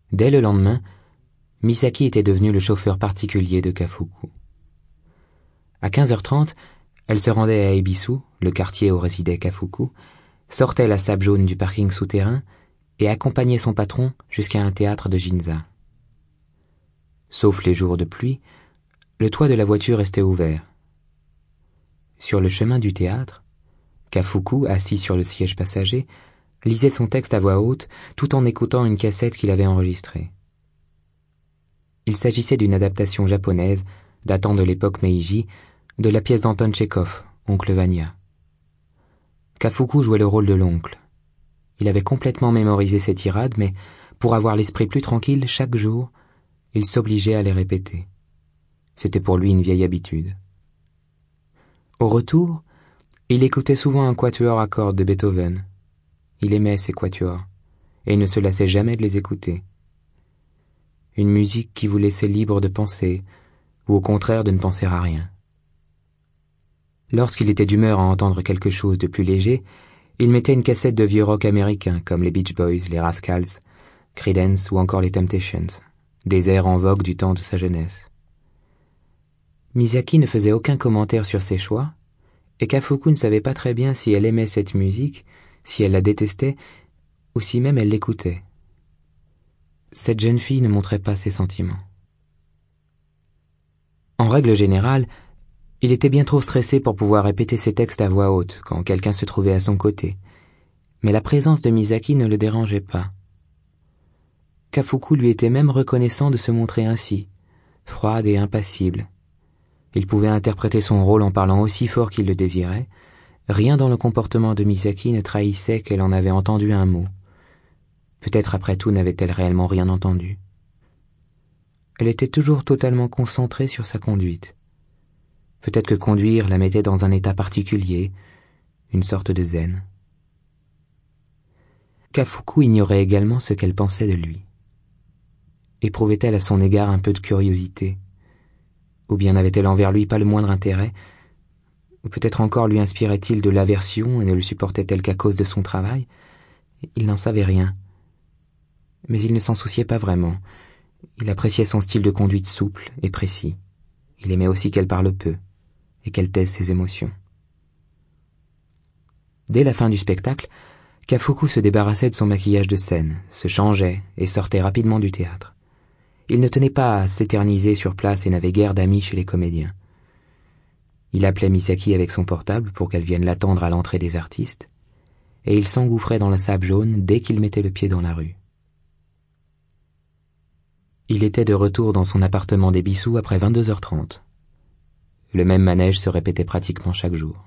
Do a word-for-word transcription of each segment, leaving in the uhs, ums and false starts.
Dès le lendemain, Misaki était devenu le chauffeur particulier de Kafuku. À quinze heures trente, elle se rendait à Ebisu, le quartier où résidait Kafuku, sortait la sable jaune du parking souterrain et accompagnait son patron jusqu'à un théâtre de Ginza. Sauf les jours de pluie, le toit de la voiture restait ouvert. Sur le chemin du théâtre, Kafuku, assis sur le siège passager, lisait son texte à voix haute tout en écoutant une cassette qu'il avait enregistrée. Il s'agissait d'une adaptation japonaise, datant de l'époque Meiji, de la pièce d'Anton Tchekhov, Oncle Vania. Kafuku jouait le rôle de l'oncle. Il avait complètement mémorisé ses tirades, mais pour avoir l'esprit plus tranquille, chaque jour, il s'obligeait à les répéter. C'était pour lui une vieille habitude. Au retour, il écoutait souvent un quatuor à cordes de Beethoven. Il aimait ces quatuors, et ne se lassait jamais de les écouter. Une musique qui vous laissait libre de penser, ou au contraire de ne penser à rien. Lorsqu'il était d'humeur à entendre quelque chose de plus léger, il mettait une cassette de vieux rock américain comme les Beach Boys, les Rascals, Creedence ou encore les Temptations, des airs en vogue du temps de sa jeunesse. Misaki ne faisait aucun commentaire sur ses choix, et Kafuku ne savait pas très bien si elle aimait cette musique, si elle la détestait, ou si même elle l'écoutait. Cette jeune fille ne montrait pas ses sentiments. En règle générale, il était bien trop stressé pour pouvoir répéter ses textes à voix haute quand quelqu'un se trouvait à son côté, mais la présence de Misaki ne le dérangeait pas. Kafuku lui était même reconnaissant de se montrer ainsi, froide et impassible. Il pouvait interpréter son rôle en parlant aussi fort qu'il le désirait. Rien dans le comportement de Misaki ne trahissait qu'elle en avait entendu un mot. Peut-être après tout n'avait-elle réellement rien entendu. Elle était toujours totalement concentrée sur sa conduite. Peut-être que conduire la mettait dans un état particulier, une sorte de zen. Kafuku ignorait également ce qu'elle pensait de lui. Éprouvait-elle à son égard un peu de curiosité? Ou bien n'avait-elle envers lui pas le moindre intérêt? Ou peut-être encore lui inspirait-il de l'aversion et ne le supportait-elle qu'à cause de son travail? Il n'en savait rien. Mais il ne s'en souciait pas vraiment. Il appréciait son style de conduite souple et précis. Il aimait aussi qu'elle parle peu et qu'elle taise ses émotions. Dès la fin du spectacle, Kafuku se débarrassait de son maquillage de scène, se changeait et sortait rapidement du théâtre. Il ne tenait pas à s'éterniser sur place et n'avait guère d'amis chez les comédiens. Il appelait Misaki avec son portable pour qu'elle vienne l'attendre à l'entrée des artistes, et il s'engouffrait dans la sable jaune dès qu'il mettait le pied dans la rue. Il était de retour dans son appartement d'Ebisu après vingt-deux heures trente. Le même manège se répétait pratiquement chaque jour.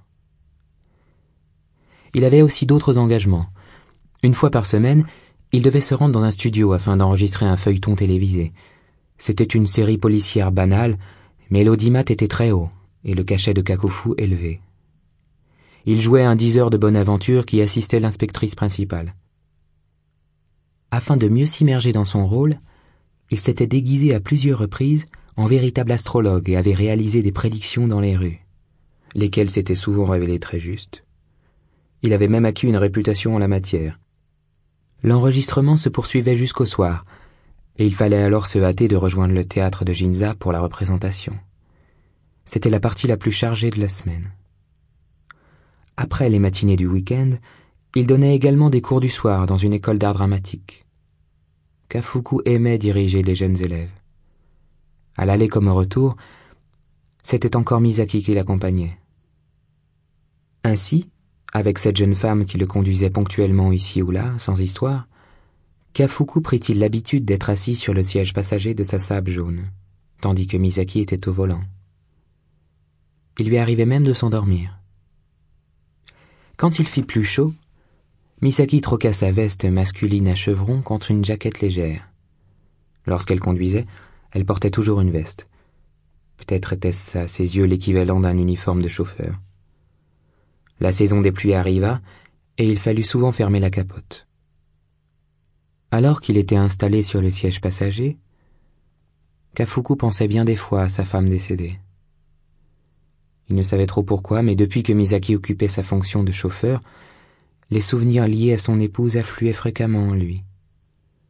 Il avait aussi d'autres engagements. Une fois par semaine, il devait se rendre dans un studio afin d'enregistrer un feuilleton télévisé. C'était une série policière banale, mais l'audimat était très haut et le cachet de Kakufu élevé. Il jouait un diseur de bonne aventure qui assistait l'inspectrice principale. Afin de mieux s'immerger dans son rôle, il s'était déguisé à plusieurs reprises en véritable astrologue et avait réalisé des prédictions dans les rues, lesquelles s'étaient souvent révélées très justes. Il avait même acquis une réputation en la matière. L'enregistrement se poursuivait jusqu'au soir, et il fallait alors se hâter de rejoindre le théâtre de Ginza pour la représentation. C'était la partie la plus chargée de la semaine. Après les matinées du week-end, il donnait également des cours du soir dans une école d'art dramatique. Kafuku aimait diriger les jeunes élèves. À l'aller comme au retour, c'était encore Misaki qui l'accompagnait. Ainsi, avec cette jeune femme qui le conduisait ponctuellement ici ou là, sans histoire, Kafuku prit-il l'habitude d'être assis sur le siège passager de sa sable jaune, tandis que Misaki était au volant. Il lui arrivait même de s'endormir. Quand il fit plus chaud, Misaki troqua sa veste masculine à chevrons contre une jaquette légère. Lorsqu'elle conduisait, elle portait toujours une veste. Peut-être était-ce à ses yeux l'équivalent d'un uniforme de chauffeur. La saison des pluies arriva, et il fallut souvent fermer la capote. Alors qu'il était installé sur le siège passager, Kafuku pensait bien des fois à sa femme décédée. Il ne savait trop pourquoi, mais depuis que Misaki occupait sa fonction de chauffeur, les souvenirs liés à son épouse affluaient fréquemment en lui.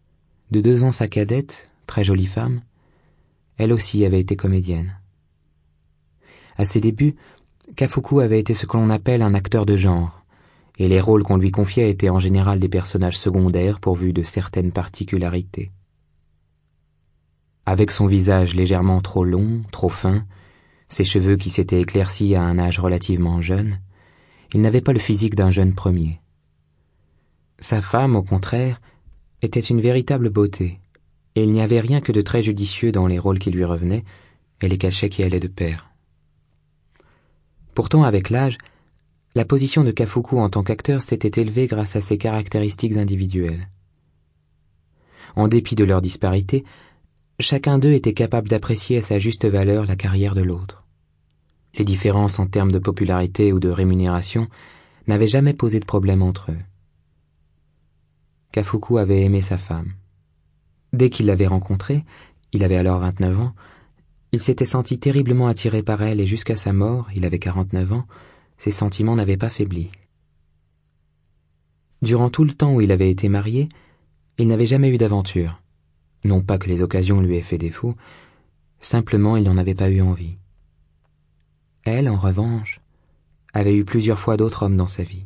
De deux ans sa cadette, très jolie femme, elle aussi avait été comédienne. À ses débuts, Kafuku avait été ce que l'on appelle un acteur de genre, et les rôles qu'on lui confiait étaient en général des personnages secondaires pourvus de certaines particularités. Avec son visage légèrement trop long, trop fin, ses cheveux qui s'étaient éclaircis à un âge relativement jeune, il n'avait pas le physique d'un jeune premier. Sa femme, au contraire, était une véritable beauté, et il n'y avait rien que de très judicieux dans les rôles qui lui revenaient et les cachets qui allaient de pair. Pourtant, avec l'âge, la position de Kafuku en tant qu'acteur s'était élevée grâce à ses caractéristiques individuelles. En dépit de leur disparité, chacun d'eux était capable d'apprécier à sa juste valeur la carrière de l'autre. Les différences en termes de popularité ou de rémunération n'avaient jamais posé de problème entre eux. Kafuku avait aimé sa femme. Dès qu'il l'avait rencontrée, il avait alors vingt-neuf ans, il s'était senti terriblement attiré par elle et jusqu'à sa mort, il avait quarante-neuf ans, ses sentiments n'avaient pas faibli. Durant tout le temps où il avait été marié, il n'avait jamais eu d'aventure. Non pas que les occasions lui aient fait défaut, simplement il n'en avait pas eu envie. Elle, en revanche, avait eu plusieurs fois d'autres hommes dans sa vie.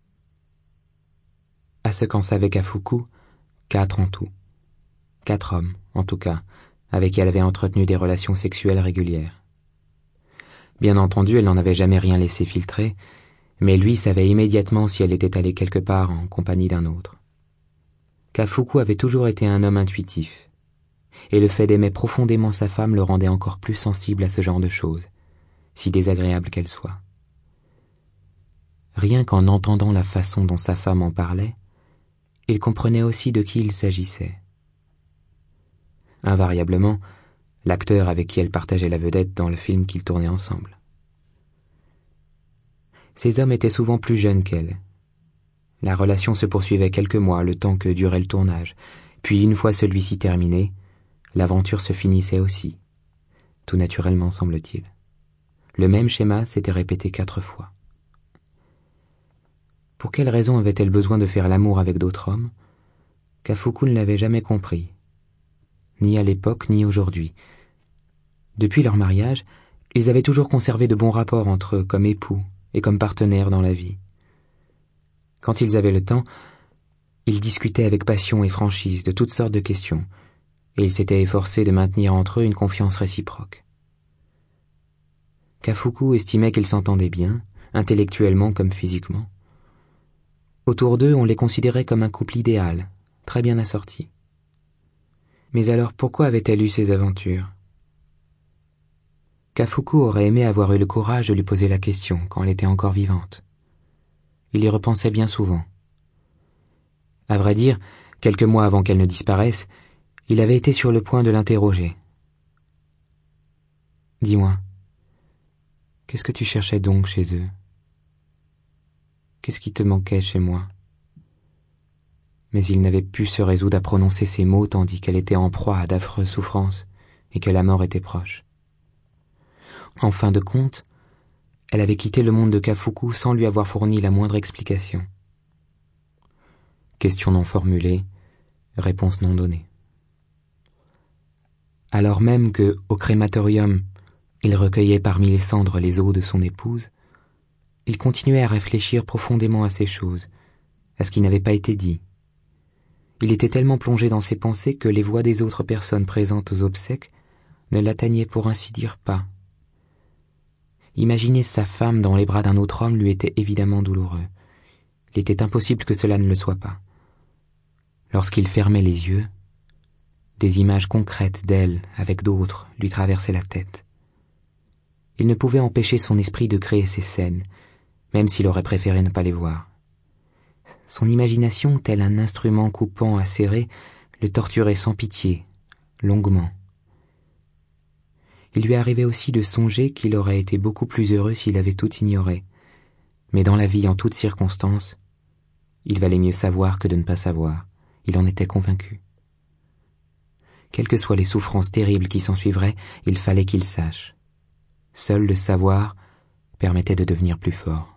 À ce qu'en savait Kafuku, quatre en tout. Quatre hommes, en tout cas, avec qui elle avait entretenu des relations sexuelles régulières. Bien entendu, elle n'en avait jamais rien laissé filtrer, mais lui savait immédiatement si elle était allée quelque part en compagnie d'un autre. Kafuku avait toujours été un homme intuitif, et le fait d'aimer profondément sa femme le rendait encore plus sensible à ce genre de choses, si désagréables qu'elles soient. Rien qu'en entendant la façon dont sa femme en parlait, il comprenait aussi de qui il s'agissait. Invariablement, l'acteur avec qui elle partageait la vedette dans le film qu'ils tournaient ensemble. Ces hommes étaient souvent plus jeunes qu'elle. La relation se poursuivait quelques mois, le temps que durait le tournage, puis une fois celui-ci terminé, l'aventure se finissait aussi, tout naturellement semble-t-il. Le même schéma s'était répété quatre fois. Pour quelle raison avait-elle besoin de faire l'amour avec d'autres hommes? Kafuku ne l'avait jamais compris, ni à l'époque ni aujourd'hui. Depuis leur mariage, ils avaient toujours conservé de bons rapports entre eux comme époux et comme partenaires dans la vie. Quand ils avaient le temps, ils discutaient avec passion et franchise de toutes sortes de questions, et ils s'étaient efforcés de maintenir entre eux une confiance réciproque. Kafuku estimait qu'ils s'entendaient bien, intellectuellement comme physiquement. Autour d'eux, on les considérait comme un couple idéal, très bien assorti. Mais alors pourquoi avait-elle eu ces aventures? Kafuku aurait aimé avoir eu le courage de lui poser la question quand elle était encore vivante. Il y repensait bien souvent. À vrai dire, quelques mois avant qu'elle ne disparaisse, il avait été sur le point de l'interroger. « Dis-moi, qu'est-ce que tu cherchais donc chez eux? Qu'est-ce qui te manquait chez moi ?» Mais il n'avait pu se résoudre à prononcer ces mots tandis qu'elle était en proie à d'affreuses souffrances et que la mort était proche. En fin de compte, elle avait quitté le monde de Kafuku sans lui avoir fourni la moindre explication. Question non formulée, réponse non donnée. Alors même que, au crématorium, il recueillait parmi les cendres les os de son épouse, il continuait à réfléchir profondément à ces choses, à ce qui n'avait pas été dit. Il était tellement plongé dans ses pensées que les voix des autres personnes présentes aux obsèques ne l'atteignaient pour ainsi dire pas. Imaginer sa femme dans les bras d'un autre homme lui était évidemment douloureux. Il était impossible que cela ne le soit pas. Lorsqu'il fermait les yeux, des images concrètes d'elle avec d'autres lui traversaient la tête. Il ne pouvait empêcher son esprit de créer ces scènes, même s'il aurait préféré ne pas les voir. Son imagination, tel un instrument coupant acéré, le torturait sans pitié, longuement. Il lui arrivait aussi de songer qu'il aurait été beaucoup plus heureux s'il avait tout ignoré. Mais dans la vie, en toutes circonstances, il valait mieux savoir que de ne pas savoir. Il en était convaincu. Quelles que soient les souffrances terribles qui s'ensuivraient, il fallait qu'il sache. Seul le savoir permettait de devenir plus fort.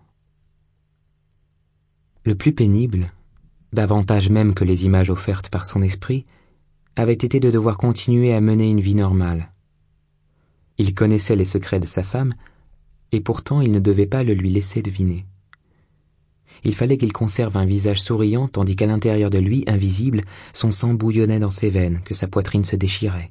Le plus pénible, davantage même que les images offertes par son esprit, avait été de devoir continuer à mener une vie normale. Il connaissait les secrets de sa femme, et pourtant il ne devait pas le lui laisser deviner. Il fallait qu'il conserve un visage souriant, tandis qu'à l'intérieur de lui, invisible, son sang bouillonnait dans ses veines, que sa poitrine se déchirait.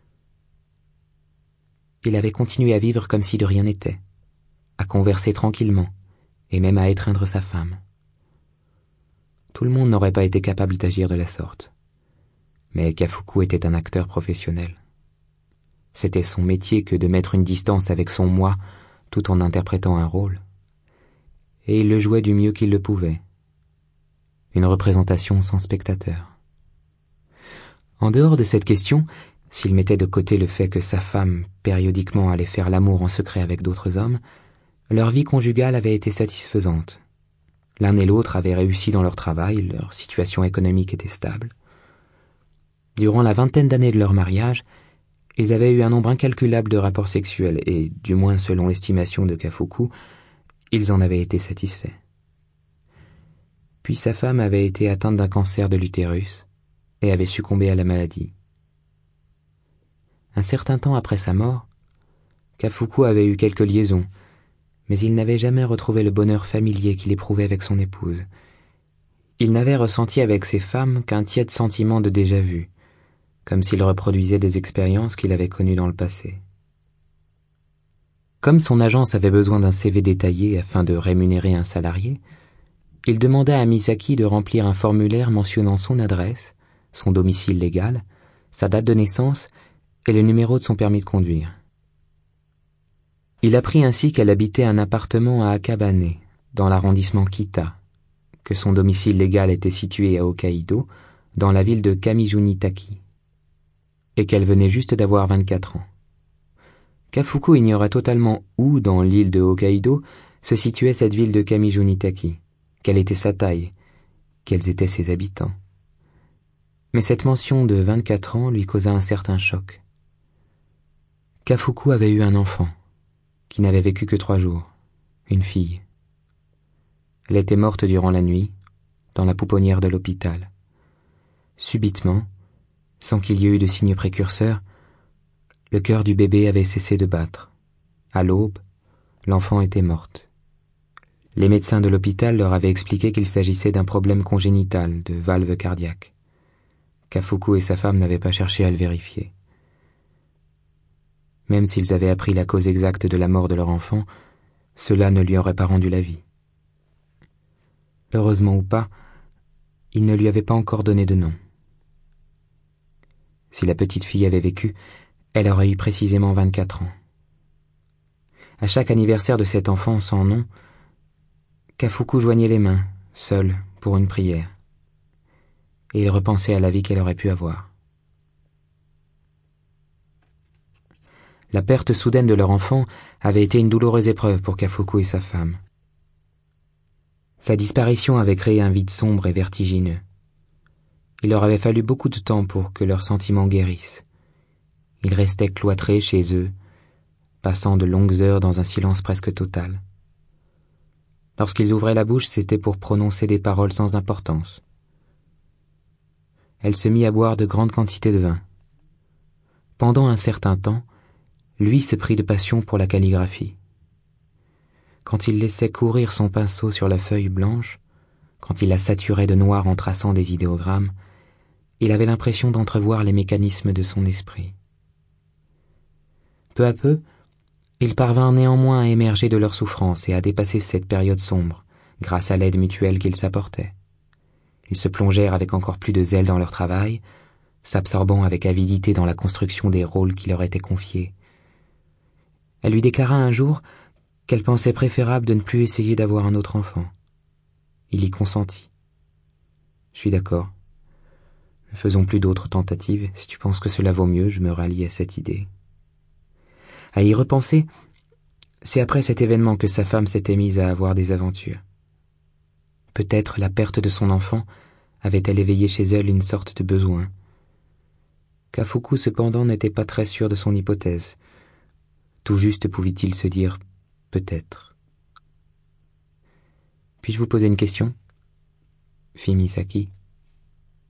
Il avait continué à vivre comme si de rien n'était, à converser tranquillement, et même à étreindre sa femme. Tout le monde n'aurait pas été capable d'agir de la sorte. Mais Kafuku était un acteur professionnel. C'était son métier que de mettre une distance avec son moi, tout en interprétant un rôle. Et il le jouait du mieux qu'il le pouvait. Une représentation sans spectateur. En dehors de cette question, s'il mettait de côté le fait que sa femme, périodiquement, allait faire l'amour en secret avec d'autres hommes, leur vie conjugale avait été satisfaisante. L'un et l'autre avaient réussi dans leur travail, leur situation économique était stable. Durant la vingtaine d'années de leur mariage, ils avaient eu un nombre incalculable de rapports sexuels et, du moins selon l'estimation de Kafuku, ils en avaient été satisfaits. Puis sa femme avait été atteinte d'un cancer de l'utérus et avait succombé à la maladie. Un certain temps après sa mort, Kafuku avait eu quelques liaisons, mais il n'avait jamais retrouvé le bonheur familier qu'il éprouvait avec son épouse. Il n'avait ressenti avec ses femmes qu'un tiède sentiment de déjà-vu, comme s'il reproduisait des expériences qu'il avait connues dans le passé. Comme son agence avait besoin d'un C V détaillé afin de rémunérer un salarié, il demanda à Misaki de remplir un formulaire mentionnant son adresse, son domicile légal, sa date de naissance et le numéro de son permis de conduire. Il apprit ainsi qu'elle habitait un appartement à Akabane, dans l'arrondissement Kita, que son domicile légal était situé à Hokkaido, dans la ville de Kamijunitaki, et qu'elle venait juste d'avoir vingt-quatre ans. Kafuku ignorait totalement où, dans l'île de Hokkaido, se situait cette ville de Kamijunitaki, quelle était sa taille, quels étaient ses habitants. Mais cette mention de vingt-quatre ans lui causa un certain choc. Kafuku avait eu un enfant, qui n'avait vécu que trois jours, une fille. Elle était morte durant la nuit, dans la pouponnière de l'hôpital. Subitement, sans qu'il y ait eu de signe précurseur, le cœur du bébé avait cessé de battre. À l'aube, l'enfant était morte. Les médecins de l'hôpital leur avaient expliqué qu'il s'agissait d'un problème congénital de valve cardiaque. Kafuku et sa femme n'avaient pas cherché à le vérifier. Même s'ils avaient appris la cause exacte de la mort de leur enfant, cela ne lui aurait pas rendu la vie. Heureusement ou pas, ils ne lui avaient pas encore donné de nom. Si la petite fille avait vécu, elle aurait eu précisément vingt-quatre ans. À chaque anniversaire de cet enfant sans nom, Kafuku joignait les mains, seul, pour une prière. Et il repensait à la vie qu'elle aurait pu avoir. La perte soudaine de leur enfant avait été une douloureuse épreuve pour Kafuku et sa femme. Sa disparition avait créé un vide sombre et vertigineux. Il leur avait fallu beaucoup de temps pour que leurs sentiments guérissent. Ils restaient cloîtrés chez eux, passant de longues heures dans un silence presque total. Lorsqu'ils ouvraient la bouche, c'était pour prononcer des paroles sans importance. Elle se mit à boire de grandes quantités de vin. Pendant un certain temps, lui se prit de passion pour la calligraphie. Quand il laissait courir son pinceau sur la feuille blanche, quand il la saturait de noir en traçant des idéogrammes, il avait l'impression d'entrevoir les mécanismes de son esprit. Peu à peu, il parvint néanmoins à émerger de leur souffrance et à dépasser cette période sombre, grâce à l'aide mutuelle qu'ils s'apportaient. Ils se plongèrent avec encore plus de zèle dans leur travail, s'absorbant avec avidité dans la construction des rôles qui leur étaient confiés. Elle lui déclara un jour qu'elle pensait préférable de ne plus essayer d'avoir un autre enfant. Il y consentit. « Je suis d'accord. Ne faisons plus d'autres tentatives. Si tu penses que cela vaut mieux, je me rallie à cette idée. » À y repenser, c'est après cet événement que sa femme s'était mise à avoir des aventures. Peut-être la perte de son enfant avait-elle éveillé chez elle une sorte de besoin. Kafuku cependant n'était pas très sûr de son hypothèse. Tout juste pouvait-il se dire « peut-être ». « Puis-je vous poser une question ?»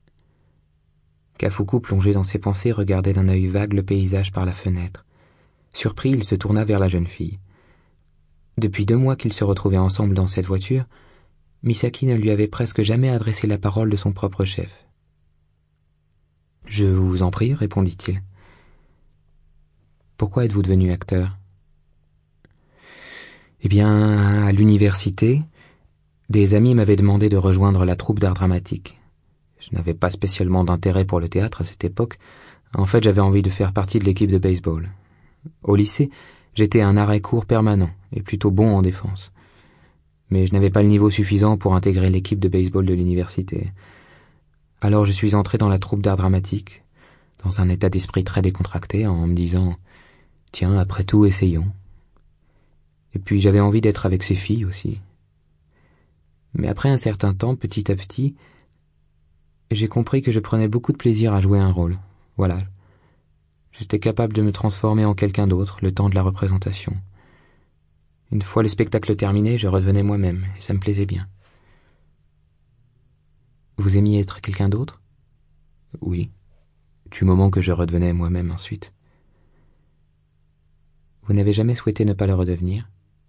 fit Misaki. Kafuku, plongé dans ses pensées, regardait d'un œil vague le paysage par la fenêtre. Surpris, il se tourna vers la jeune fille. Depuis deux mois qu'ils se retrouvaient ensemble dans cette voiture, Misaki ne lui avait presque jamais adressé la parole de son propre chef. « Je vous en prie, répondit-il. Pourquoi êtes-vous devenu acteur ? Eh bien, à l'université, des amis m'avaient demandé de rejoindre la troupe d'art dramatique. Je n'avais pas spécialement d'intérêt pour le théâtre à cette époque. En fait, j'avais envie de faire partie de l'équipe de baseball. Au lycée, j'étais un arrêt-court permanent et plutôt bon en défense. Mais je n'avais pas le niveau suffisant pour intégrer l'équipe de baseball de l'université. Alors je suis entré dans la troupe d'art dramatique, dans un état d'esprit très décontracté, en me disant « Tiens, après tout, essayons ». Et puis j'avais envie d'être avec ces filles aussi. Mais après un certain temps, petit à petit, j'ai compris que je prenais beaucoup de plaisir à jouer un rôle. Voilà. J'étais capable de me transformer en quelqu'un d'autre le temps de la représentation. Une fois le spectacle terminé, je redevenais moi-même, et ça me plaisait bien. Vous aimiez être quelqu'un d'autre ? Oui, du moment que je redevenais moi-même ensuite. Vous n'avez jamais souhaité ne pas le redevenir ?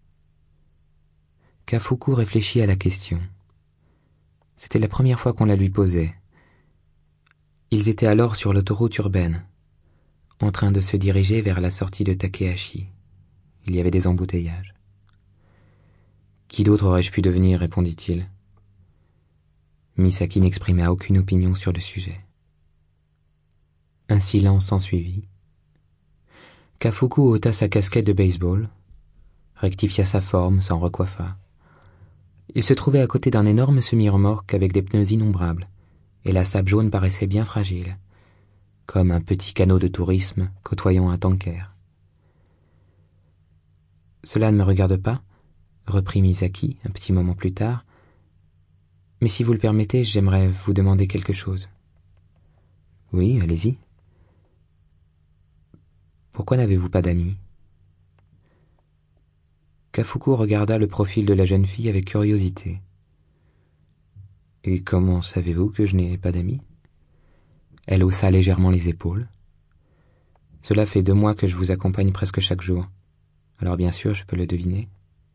Kafuku réfléchit à la question. C'était la première fois qu'on la lui posait. Ils étaient alors sur l'autoroute urbaine, en train de se diriger vers la sortie de Takehashi. Il y avait des embouteillages. « Qui d'autre aurais-je pu devenir ?» répondit-il. Misaki n'exprima aucune opinion sur le sujet. Un silence s'ensuivit. Kafuku ôta sa casquette de baseball, rectifia sa forme, s'en recoiffa. Il se trouvait à côté d'un énorme semi-remorque avec des pneus innombrables, et la sable jaune paraissait bien fragile, comme un petit canot de tourisme côtoyant un tanker. « Cela ne me regarde pas, » reprit Misaki un petit moment plus tard, « mais si vous le permettez, j'aimerais vous demander quelque chose. »« Oui, allez-y. »« Pourquoi n'avez-vous pas d'amis ?» Kafuku regarda le profil de la jeune fille avec curiosité. « Et comment savez-vous que je n'ai pas d'amis ?» Elle haussa légèrement les épaules. « Cela fait deux mois que je vous accompagne presque chaque jour. Alors bien sûr, je peux le deviner. »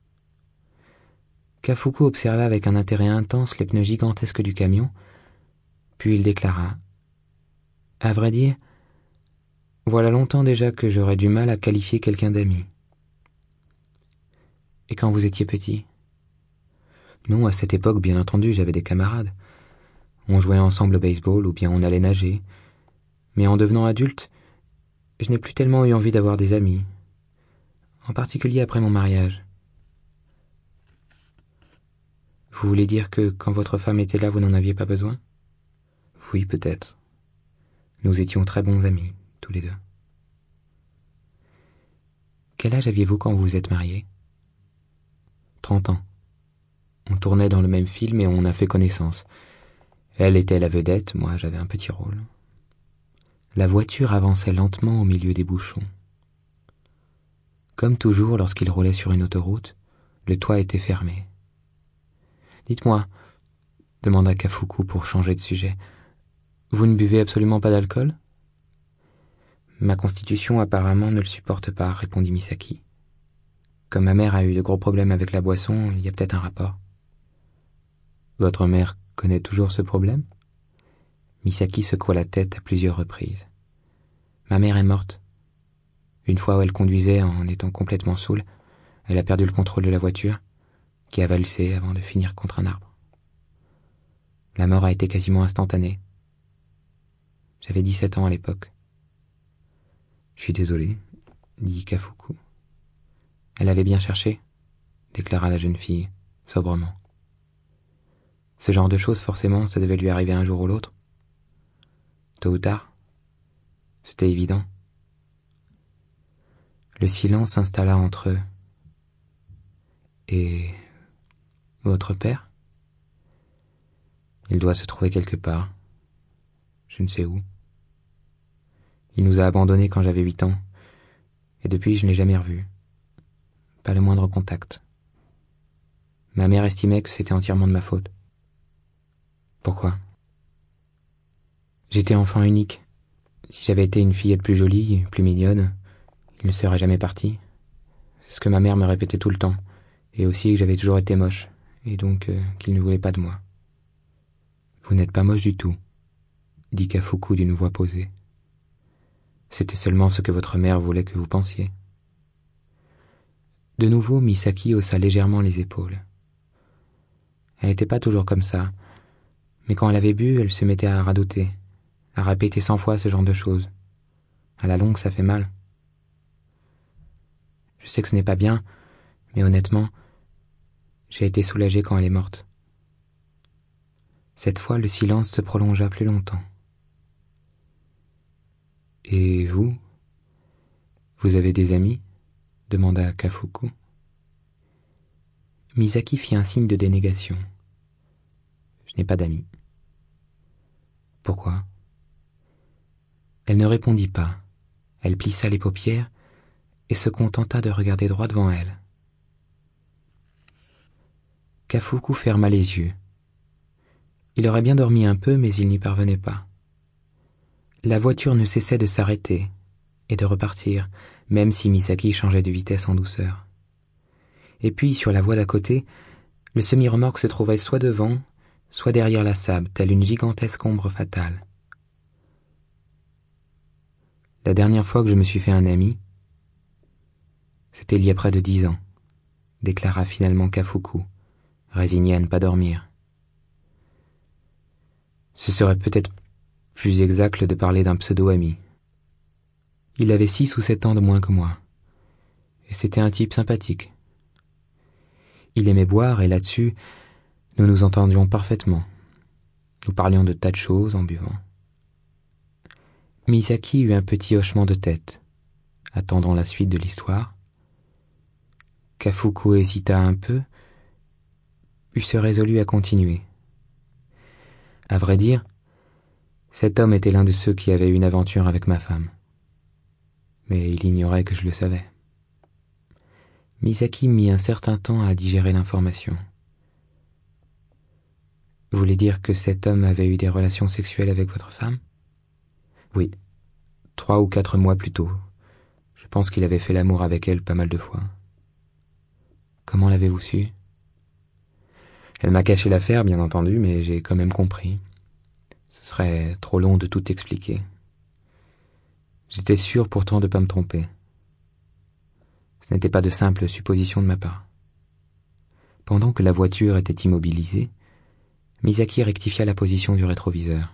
Kafuku observa avec un intérêt intense les pneus gigantesques du camion, puis il déclara « À vrai dire, voilà longtemps déjà que j'aurais du mal à qualifier quelqu'un d'ami. » « Et quand vous étiez petit ?»« Non, à cette époque, bien entendu, j'avais des camarades. On jouait ensemble au baseball ou bien on allait nager. Mais en devenant adulte, je n'ai plus tellement eu envie d'avoir des amis, en particulier après mon mariage. » « Vous voulez dire que quand votre femme était là, vous n'en aviez pas besoin ?»« Oui, peut-être. Nous étions très bons amis, tous les deux. » « Quel âge aviez-vous quand vous vous êtes mariés ?»« Trente ans. On tournait dans le même film et on a fait connaissance. Elle était la vedette, moi j'avais un petit rôle. » La voiture avançait lentement au milieu des bouchons. Comme toujours lorsqu'il roulait sur une autoroute, le toit était fermé. « Dites-moi, » demanda Kafuku pour changer de sujet, « vous ne buvez absolument pas d'alcool ?»« Ma constitution apparemment ne le supporte pas, » répondit Misaki. « Comme ma mère a eu de gros problèmes avec la boisson, il y a peut-être un rapport. »« Votre mère connaît toujours ce problème ?» Misaki secoua la tête à plusieurs reprises. « Ma mère est morte. Une fois où elle conduisait en étant complètement saoule, elle a perdu le contrôle de la voiture, qui a valsé avant de finir contre un arbre. La mort a été quasiment instantanée. J'avais dix-sept ans à l'époque. »« Je suis désolé, » dit Kafuku. « Elle avait bien cherché, » déclara la jeune fille, sobrement. « Ce genre de choses, forcément, ça devait lui arriver un jour ou l'autre. Tôt ou tard. C'était évident. » Le silence s'installa entre eux. « Et votre père ? Il doit se trouver quelque part. Je ne sais où. Il nous a abandonnés quand j'avais huit ans, et depuis je ne l'ai jamais revu. Pas le moindre contact. Ma mère estimait que c'était entièrement de ma faute. » « Pourquoi ? » J'étais enfant unique. Si j'avais été une fillette plus jolie, plus mignonne, il ne serait jamais parti. C'est ce que ma mère me répétait tout le temps, et aussi que j'avais toujours été moche, et donc euh, qu'il ne voulait pas de moi. Vous n'êtes pas moche du tout, dit Kafuku d'une voix posée. C'était seulement ce que votre mère voulait que vous pensiez. De nouveau, Misaki haussa légèrement les épaules. Elle n'était pas toujours comme ça, mais quand elle avait bu, elle se mettait à radoter, à répéter cent fois ce genre de choses. À la longue, ça fait mal. Je sais que ce n'est pas bien, mais honnêtement, j'ai été soulagé quand elle est morte. Cette fois, le silence se prolongea plus longtemps. « Et vous ? Vous avez des amis ?» demanda Kafuku. Misaki fit un signe de dénégation. « Je n'ai pas d'amis. »« Pourquoi ?» Elle ne répondit pas. Elle plissa les paupières et se contenta de regarder droit devant elle. Kafuku ferma les yeux. Il aurait bien dormi un peu, mais il n'y parvenait pas. La voiture ne cessait de s'arrêter et de repartir, même si Misaki changeait de vitesse en douceur. Et puis, sur la voie d'à côté, le semi-remorque se trouvait soit devant, soit derrière la sable, telle une gigantesque ombre fatale. La dernière fois que je me suis fait un ami, c'était il y a près de dix ans, déclara finalement Kafuku, résigné à ne pas dormir. Ce serait peut-être plus exact de parler d'un pseudo-ami. Il avait six ou sept ans de moins que moi, et c'était un type sympathique. Il aimait boire, et là-dessus, nous nous entendions parfaitement. Nous parlions de tas de choses en buvant. Misaki eut un petit hochement de tête, attendant la suite de l'histoire. Kafuku hésita un peu, puis se résolut à continuer. À vrai dire, cet homme était l'un de ceux qui avaient eu une aventure avec ma femme. Mais il ignorait que je le savais. Misaki mit un certain temps à digérer l'information. Vous voulez dire que cet homme avait eu des relations sexuelles avec votre femme ? Oui, trois ou quatre mois plus tôt. Je pense qu'il avait fait l'amour avec elle pas mal de fois. Comment l'avez-vous su ? Elle m'a caché l'affaire, bien entendu, mais j'ai quand même compris. Ce serait trop long de tout expliquer. J'étais sûr pourtant de ne pas me tromper. Ce n'était pas de simples suppositions de ma part. Pendant que la voiture était immobilisée, Misaki rectifia la position du rétroviseur.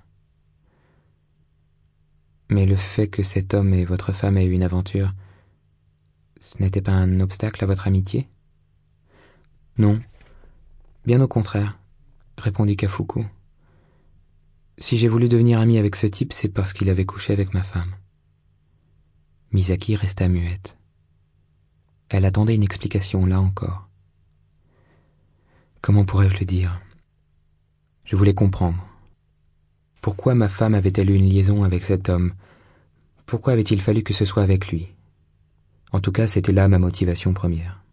Mais le fait que cet homme et votre femme aient eu une aventure, ce n'était pas un obstacle à votre amitié ? Non, bien au contraire, répondit Kafuku. Si j'ai voulu devenir ami avec ce type, c'est parce qu'il avait couché avec ma femme. Misaki resta muette. Elle attendait une explication, là encore. Comment pourrais-je le dire ? Je voulais comprendre. Pourquoi ma femme avait-elle eu une liaison avec cet homme ? Pourquoi avait-il fallu que ce soit avec lui ? En tout cas, c'était là ma motivation première.